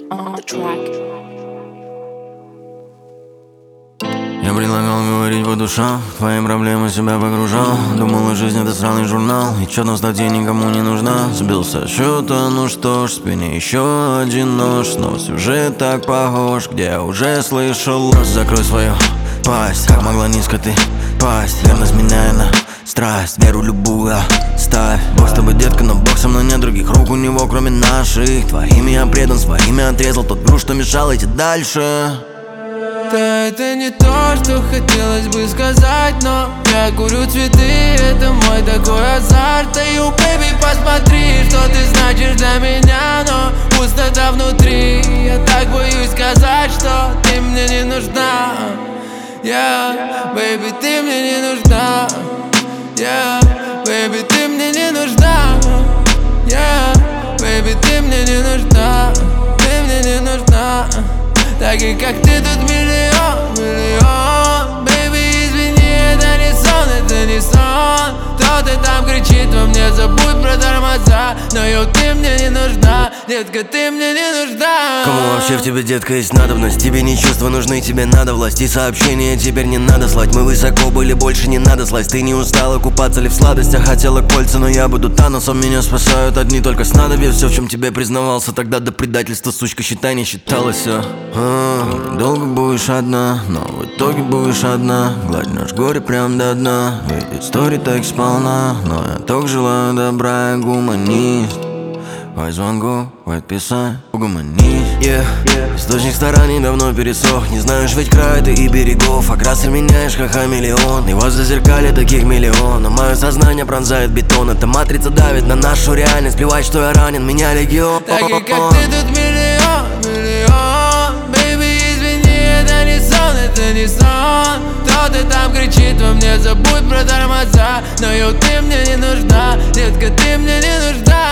on the track. Я предлагал говорить по душам, в твои проблемы себя погружал. Думала, жизнь это сраный журнал, и чё там статья никому не нужна. Сбился со счета, ну что ж, в спине еще один нож. Но сюжет так похож, где я уже слышал. Просто закрой свою пасть, как могла низко ты пасть. Верность меняя на страсть, веру любую ставь. Бог с тобой, детка, но Бог со мной, нет других рук у него, кроме наших. Твоими я предан, своими отрезал тот груз, что мешал идти дальше. Да, это не то, что хотелось бы сказать, но я курю цветы, это мой такой азарт. Эй, бэйби, посмотри, что ты значишь для меня, но пустота внутри. Я так боюсь сказать, что ты мне не нужна. Бэйби, ты мне не нужна. Бэйби, ты мне не нужна. Бэйби, ты мне не нужна. Ты мне не нужна. Таких как ты тут миллион. Бэйби, извини, это не сон, это не сон. Кто-то там кричит во мне, забудь про тормоза. Но ты мне не нужна, детка, ты мне не нужна. Кому вообще в тебе, детка, есть надобность? Тебе не чувства нужны, тебе надо власть. И сообщения теперь не надо слать. Мы высоко были, больше не надо слазь. Ты не устала купаться ли в сладостях? Хотела кольца, но я буду Таносом. Меня спасают одни только снадобья. Все, в чем тебе признавался тогда до предательства, сучка, считай, не считалось все. Долго будешь одна, но в итоге будешь одна. Гладь наш горе прям до дна. Ведь истории так сполна. Но я только желаю добра, я гуманист. Ой, звонку, ой, отписать, угомонись. Источник стараний давно пересох. Не знаешь ведь края ты и берегов. Окрасы меняешь, как хамелеон. И возле зеркаля таких миллион. Но мое сознание пронзает бетон. Эта матрица давит на нашу реальность. Плевать, что я ранен, меня легион. Таких как ты тут миллион. Бэйби, извини, это не сон, это не сон. Кто-то там кричит во мне, забудь про тормоза. Но ты мне не нужна, детка, ты мне не нужна.